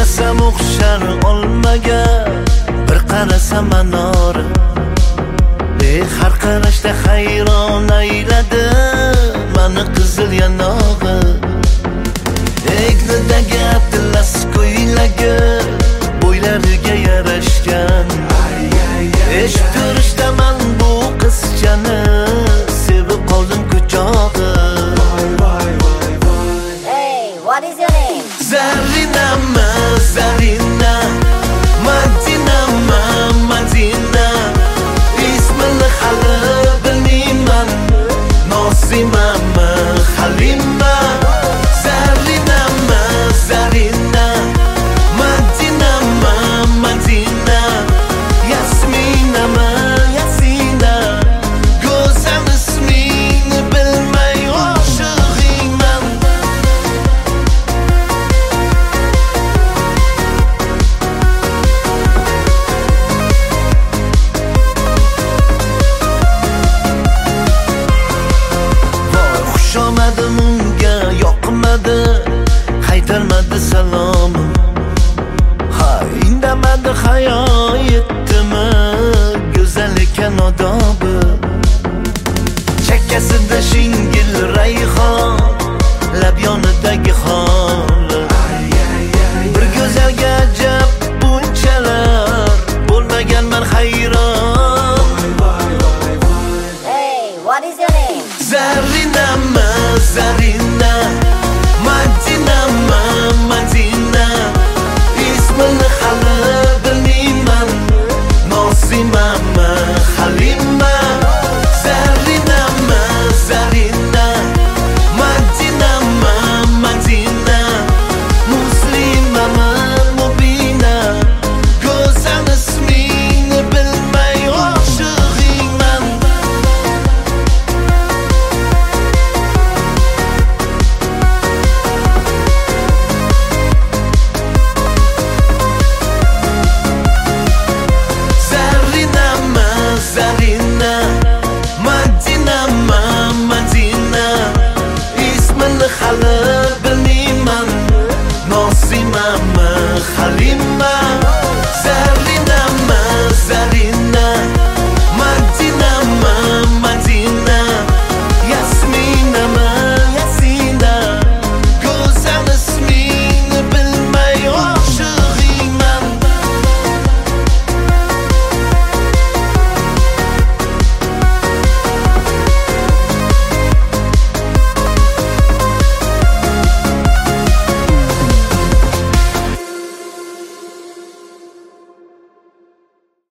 O'ynasam o'xshar olmaga, bir qarasam anori. Har qarashda hayron ayladi mani qizil yanog'i. Egnidagi atlas ko'ylagi bo'ylariga yarashgan. Eshib turishdaman bu qizchani, sevib qoldim quchog'i. Hey, what is your name? Zarinami, Zarina, Madinami, Madina. İsmini hali bilmayman, Nosimami, Halima. Zarinami, Zarina, Madinami, Madina. Yasminami, Yasina. Go'zal ismingni bilmay oshig'ingman. Xushomadim unga yoqmadi, qaytarmadi salomim. Ha, indamadi hayo yetdimi, go'zal ekan odobi. Chakkasida shingil rayhon, lab yonidagi holi. Bir go'zalga ajab bunchalar, bo'lmaganman hayron. Hey, what is your name? Zarinami, Zarina, Madinami, Madina. İsmini hali bilmayman, Nosimami, Halima. Zarinami, Zarina, Madinami, Madina. Muslimami, Mubina. Go'zal ismingni bilmay oshig'ingman. Zarinami, Zarina, Madinami, Madina. İsmini hali bilmayman, Nosimami, Halima.